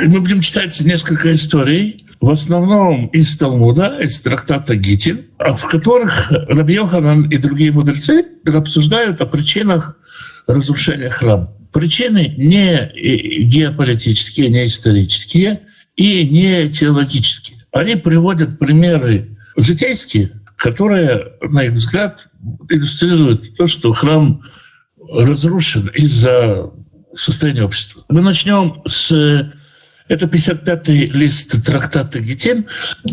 Мы будем читать несколько историй, в основном из Талмуда, из трактата Гитин, в которых Раби Йоханан и другие мудрецы обсуждают о причинах разрушения храма. Причины не геополитические, не исторические и не теологические. Они приводят примеры житейские, которые, на их взгляд, иллюстрируют то, что храм разрушен из-за состояния общества. Мы начнем с... Это 55-й лист трактата Гитин,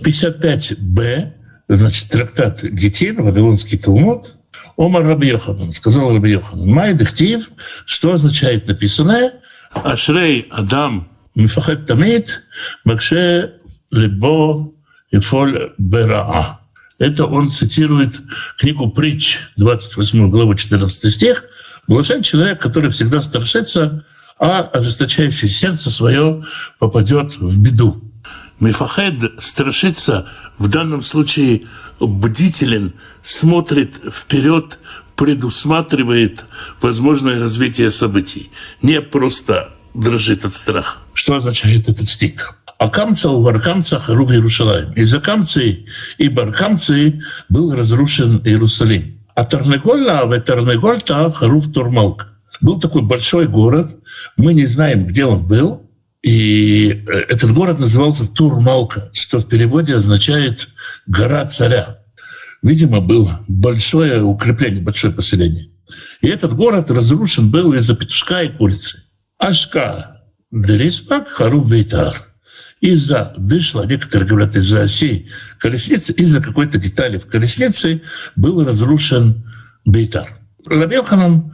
55б, значит, трактат Гитин, Вавилонский Талмуд. Омар Раби Йоханан, сказал Раби Йоханан, «Май дехтив», что означает написанное, «Ашрей Адам мифахет тамид, макше либо ифоль бераа». Это он цитирует книгу «Притч», 28 главу, 14 стих. «Блажен человек, который всегда страшится, а ожесточающее сердце свое попадет в беду». Мифахед страшится, в данном случае бдителен, смотрит вперед, предусматривает возможное развитие событий, не просто дрожит от страха. Что означает этот стих? «А камца у варкамца харув Иерушалаим». Из-за камцы и баркамцы был разрушен Иерусалим. А Тарнегольна в Тарнегольта харув Турмалка. Был такой большой город, мы не знаем, где он был, и этот город назывался Турмалка, что в переводе означает «гора царя». Видимо, было большое укрепление, большое поселение. И этот город разрушен был из-за петушка и курицы. Ашка Дериспак Харув Вейтар. Из-за дышла, некоторые говорят, из-за оси колесницы, из-за какой-то детали в колеснице был разрушен Бейтар. Раби Йоханан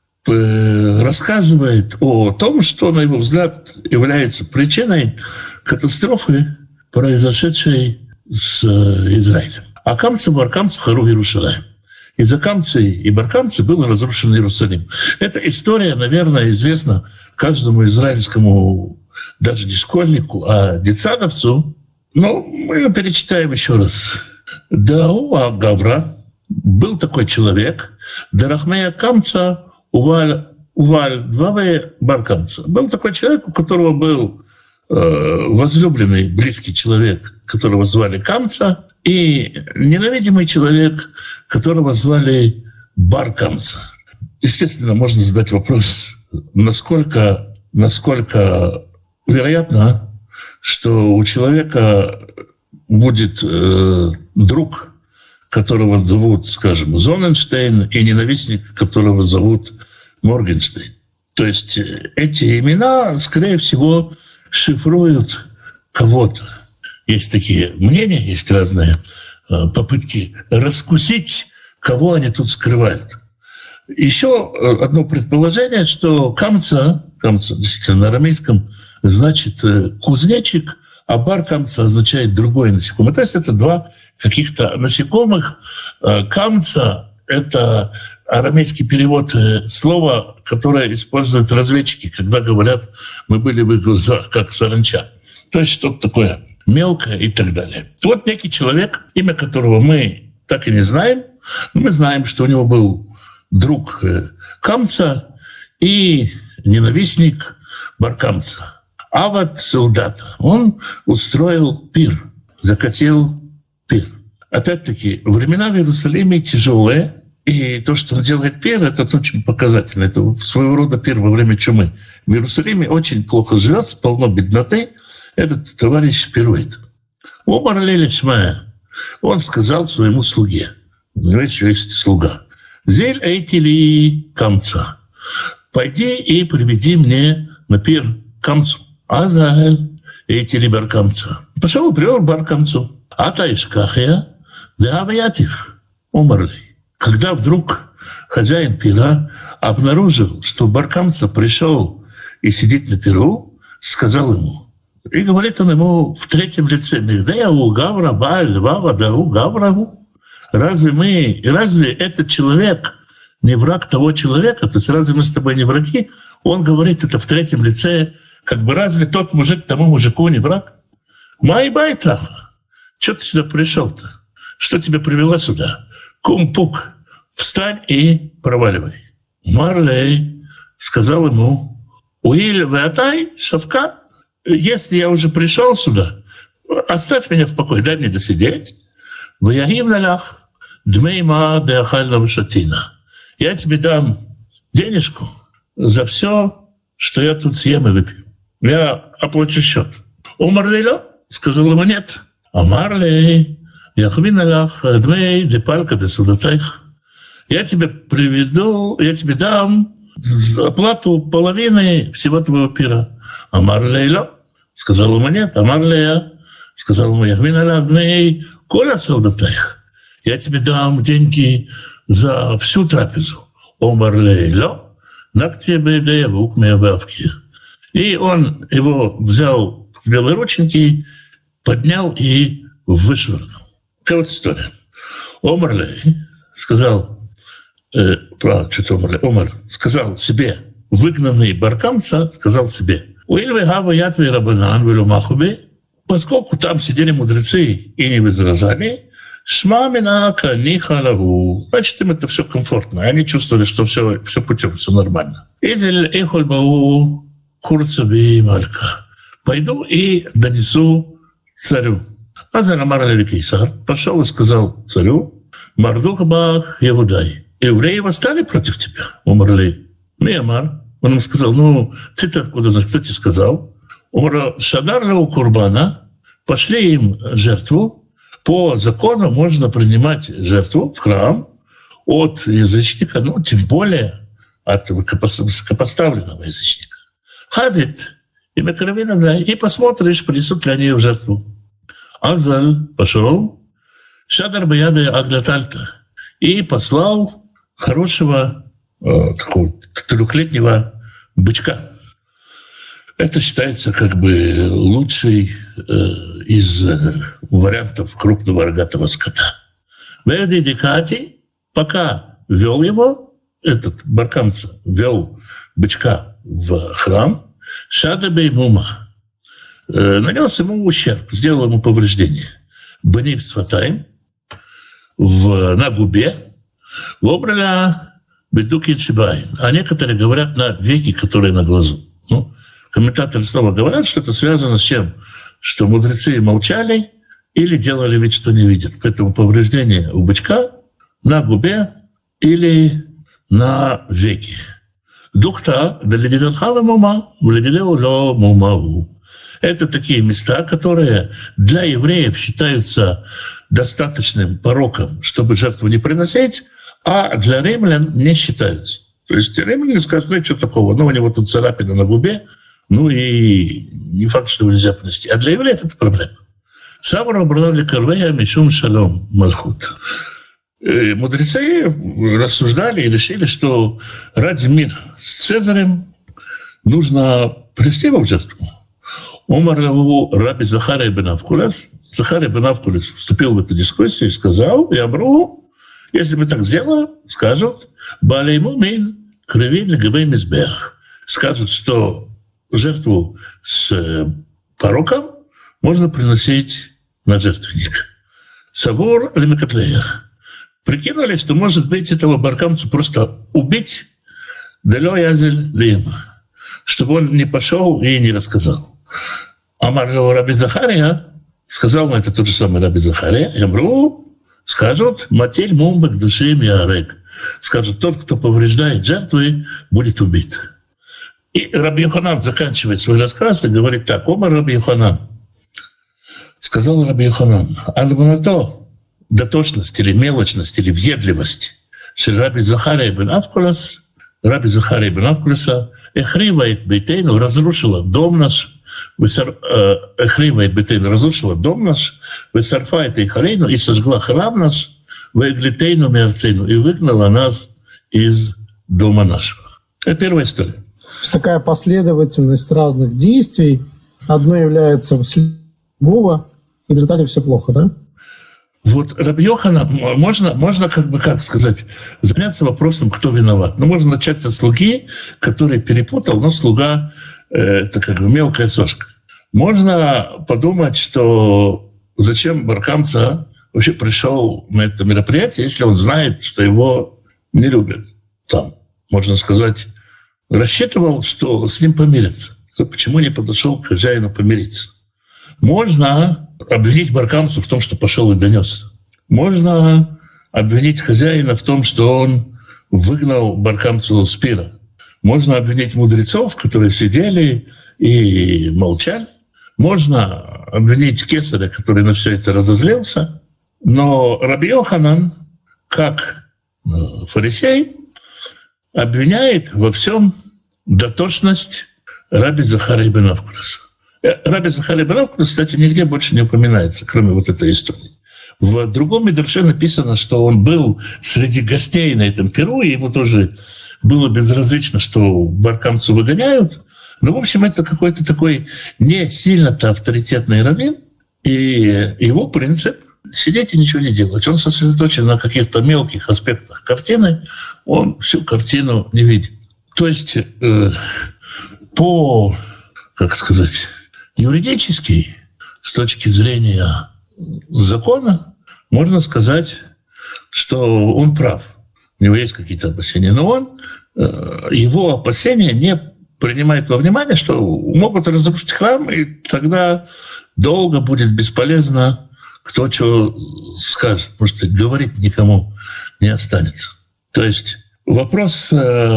рассказывает о том, что, на его взгляд, является причиной катастрофы, произошедшей с Израилем. А камцы, баркамцы, харув Иерушалаим. Из-за камцы и баркамцы был разрушен Иерусалим. Эта история, наверное, известна каждому израильскому, даже не школьнику, а детсадовцу. Но мы ее перечитаем еще раз. Дауа Гавра, был такой человек, Дарахмея камца, Уваль Дваве Баркамца. Был такой человек, у которого был возлюбленный, близкий человек, которого звали Камца, и ненавидимый человек, которого звали Баркамца. Естественно, можно задать вопрос, насколько вероятно, что у человека будет друг, которого зовут, скажем, Зоненштейн, и ненавистник, которого зовут Моргенштейн. То есть эти имена, скорее всего, шифруют кого-то. Есть такие мнения, есть разные попытки раскусить, кого они тут скрывают. Еще одно предположение, что камца действительно на арамейском значит кузнечик, а баркамца означает другое насекомое. То есть это два каких-то насекомых. Камца — это арамейский перевод слова, которое используют разведчики, когда говорят «мы были в их глазах, как саранча». То есть что-то такое мелкое и так далее. Вот некий человек, имя которого мы так и не знаем, но мы знаем, что у него был друг Камца и ненавистник Баркамца. Ават Саудата. Он устроил пир, закатил пир. Опять-таки, времена в Иерусалиме тяжелые, и то, что он делает пир, это очень показательно. Это своего рода пир во время чумы. В Иерусалиме очень плохо живется, полно бедноты. Этот товарищ пирует. Омар леле шмая. Он сказал своему слуге. Понимаете, есть слуга. Зель эйтили камца. Пойди и приведи мне на пир камцу. Азаль эйтили баркамца. Пошел и привел баркамцу. Атаишкахия да авиатив. Умерли. Когда вдруг хозяин пира обнаружил, что баркамца пришел и сидит на пиру, сказал ему, и говорит он ему в третьем лице, разве этот человек не враг того человека? То есть разве мы с тобой не враги? Он говорит это в третьем лице, как бы разве тот мужик тому мужику не враг? Май байтах, что ты сюда пришел-то? Что тебя привело сюда? Кум-пук, встань и проваливай. Марлей сказал ему, уиль ватай шавка, если я уже пришел сюда, оставь меня в покое, дай мне досидеть. «Ваягим налях дмейма деахальна вышатина». Я тебе дам денежку за все, что я тут съем и выпью. Я оплачу счет. Умар лейло? Сказал ему нет. Амар лей, яхвин налях дмей депалька десудатайх. Я тебе дам оплату половины всего твоего пира. Амар лейло? Сказал ему нет. Амар лея? Сказал ему яхвин налях дмей коля судатайх. Я тебе дам деньги за всю трапезу. Омар лейло, нактебе деевук меававки. И он его взял в белые рученьки, поднял и вышвырнул. Такая вот история. Омар лей сказал, Омар сказал себе, выгнанный баркамца, сказал себе, уильве гава ятве рабанан велумахубе, поскольку там сидели мудрецы и не возражали, шмамина каниха лагу. Значит, им это все комфортно. Они чувствовали, что все путем, все нормально. Изель эхоль бау курцеби малька. Пойду и донесу царю. Азар амар левикейсар пошел и сказал царю, Мардух бах Иудай. Евреи восстали против тебя, умерли. Миамар. Он ему сказал, ты-то откуда знаешь, кто тебе сказал? Умра шадар леу курбана. Пошли им жертву. По закону можно принимать жертву в храм от язычника, тем более от высокопоставленного язычника. Хазит имя Каравина, и посмотришь, принесут ли они ее в жертву. Азаль пошел, Шадар Баяды Аглятальта, и послал хорошего такого 3-летнего бычка. Это считается как бы лучший из вариантов крупного рогатого скота. Веди Дикати, пока вел его, этот баркамца вел бычка в храм, Шадабей Мума нанес ему ущерб, сделал ему повреждение. Банив Сватайм на губе, вобраля Бедукин Шибайн. А некоторые говорят на веки, которые на глазу. Комментаторы снова говорят, что это связано с тем, что мудрецы молчали или делали вид, что не видят. Поэтому повреждение у бычка на губе или на веке. Духта далидидалхава мума, влидидеуло мумаву. Это такие места, которые для евреев считаются достаточным пороком, чтобы жертву не приносить, а для римлян не считаются. То есть римляне скажут, что такого? У него тут царапина на губе, и не факт, что его нельзя принести. А для евреев это проблема. Савра убрали карвея мишум шалом мальхут. Мудрецы рассуждали и решили, что ради мира с Цезарем нужно принести его в жертву. Омар раби Захария бен Авкулес. Захария бен Авкулес вступил в эту дискуссию и сказал, Ябру, если мы так сделаем, скажут, Балей мумин, кровин легабей мизбех. Скажут, что жертву с пороком можно приносить на жертвенник. Савор лемекатлея. Прикинули, что, может быть, этого баркамцу просто убить, далё язель лим, чтобы он не пошел и не рассказал. Амар раби Захария сказал на это тот же самый раби Захария, Ямру, скажут, матель мумбек душим ярек. Скажут, тот, кто повреждает жертвы, будет убит. И раби Йоханан заканчивает свой рассказ и говорит так, Омар раби Йоханан. Сказал раби Йоханан, альванато, дотошность или мелочность или въедливость, что раби Захария бен Авкулес, раби Захария бен Авкулеса, эхривает бейтейну, разрушила дом наш, эхривает бейтейну, разрушила дом наш, высарфает ихарейну, и сожгла храм наш, веглитейну мерцейну, и выгнала нас из дома нашего. Это первая история. То есть такая последовательность разных действий, одно является другого, и в результате все плохо, да? Вот раби Йоханан, можно как сказать, заняться вопросом, кто виноват. Можно начать со слуги, который перепутал, но слуга это как бы мелкая сошка. Можно подумать, что зачем баркамца вообще пришел на это мероприятие, если он знает, что его не любят там. Можно сказать, рассчитывал, что с ним помирятся. то почему не подошел к хозяину помириться? Можно обвинить баркамцу в том, что пошел и донес. Можно обвинить хозяина в том, что он выгнал баркамцу с пира. Можно обвинить мудрецов, которые сидели и молчали. Можно обвинить кесаря, который на все это разозлился. Но Раби Йоханан, как фарисей, обвиняет во всем дотошность Раби Захарии бен Авкуса. Раби Захария бен Авкус, кстати, нигде больше не упоминается, кроме вот этой истории. В другом мидраше написано, что он был среди гостей на этом пиру, и ему тоже было безразлично, что баркамцу выгоняют. Но, в общем, это какой-то такой не сильно-то авторитетный раввин, и его принцип — сидеть и ничего не делать. Он сосредоточен на каких-то мелких аспектах картины, он всю картину не видит. То есть по, как сказать, юридически, с точки зрения закона, можно сказать, что он прав. У него есть какие-то опасения, но он, его опасения не принимает во внимание, что могут разрушить храм, и тогда долго будет бесполезно, кто что скажет, потому что говорить никому не останется. То есть вопрос,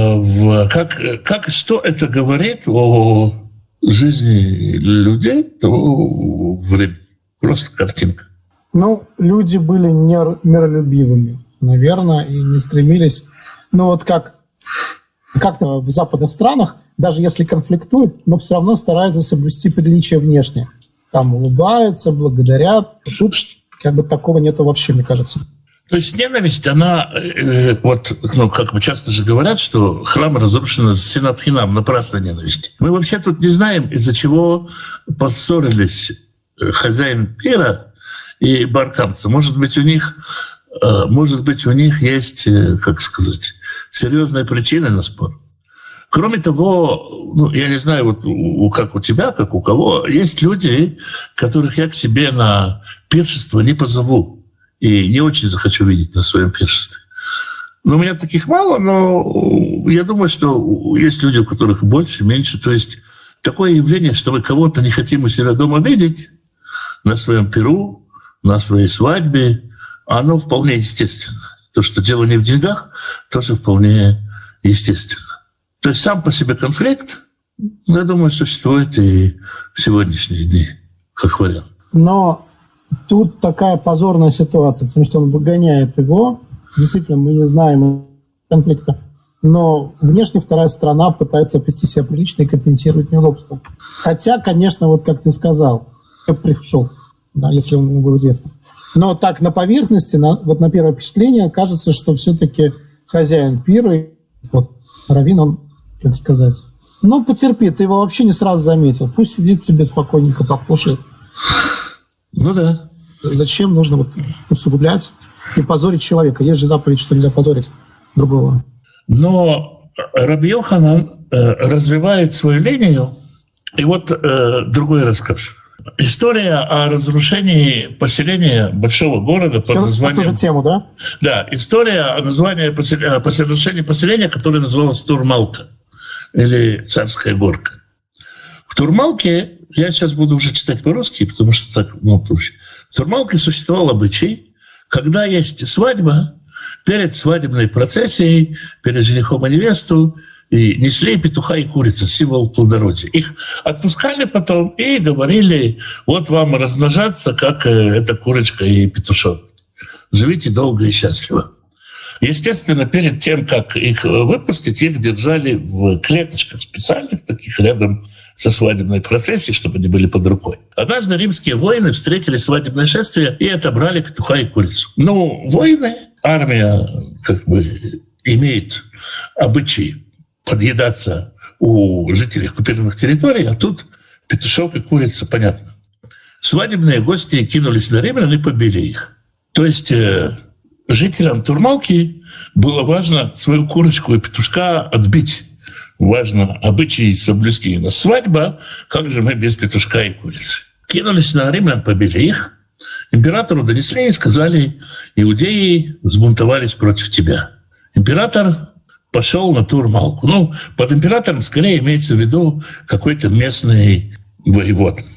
что это говорит о жизни людей того времени. Просто картинка. Ну, люди были не миролюбивыми, наверное, и не стремились. Ну, вот как в западных странах, даже если конфликтуют, но все равно стараются соблюсти приличие внешне. Там улыбаются, благодарят. Тут как бы такого нету вообще, мне кажется. То есть ненависть, она, как бы часто же говорят, что храм разрушен синат хинам, напрасной ненависти. Мы вообще тут не знаем, из-за чего поссорились хозяин пира и баркамцы. Может быть, у них есть, как сказать, серьезные причины на спор. Кроме того, я не знаю, как у тебя, как у кого, есть люди, которых я к себе на пиршество не позову и не очень захочу видеть на своем пиршестве. У меня таких мало, но я думаю, что есть люди, у которых больше, меньше. То есть такое явление, что мы кого-то не хотим у себя дома видеть на своем пиру, на своей свадьбе, оно вполне естественно. То, что дело не в деньгах, тоже вполне естественно. То есть сам по себе конфликт, я думаю, существует и в сегодняшние дни, как вариант. Но тут такая позорная ситуация, потому что он выгоняет его. Действительно, мы не знаем конфликта. Но внешне вторая сторона пытается вести себя прилично и компенсировать неудобства. Хотя, конечно, как ты сказал, кто пришел, да, если ему было известно. Но так на поверхности, на первое впечатление, кажется, что все-таки хозяин пира, раввин, он, как сказать, потерпи, ты его вообще не сразу заметил. Пусть сидит себе спокойненько, покушает. Ну да. Зачем нужно усугублять и позорить человека? Есть же заповедь, что нельзя позорить другого. Но Раби Йоханан развивает свою линию. И другой рассказ. История о разрушении поселения большого города под названием... На ту же тему, да? Да, история о разрушении поселения, которое называлось Турмалка, или Царская горка. В Турмалке, я сейчас буду уже читать по-русски, потому что так проще. В Турмалке существовал обычай, когда есть свадьба, перед свадебной процессией, перед женихом и невесту, и несли петуха и курицу, символ плодородия. Их отпускали потом и говорили, вот вам размножаться, как эта курочка и петушок. Живите долго и счастливо. Естественно, перед тем, как их выпустить, их держали в клеточках специальных, таких рядом со свадебной процессией, чтобы они были под рукой. Однажды римские воины встретили свадебное шествие и отобрали петуха и курицу. Воины, армия имеет обычай подъедаться у жителей оккупированных территорий, а тут петушок и курица, понятно. Свадебные гости кинулись на римлян и побили их. То есть жителям Турмалки было важно свою курочку и петушка отбить. Важно обычаи соблюсти. Но свадьба, как же мы без петушка и курицы? Кинулись на римлян, побили их. Императору донесли и сказали, иудеи взбунтовались против тебя. Император пошел на Турмалку. Под императором скорее имеется в виду какой-то местный воевод.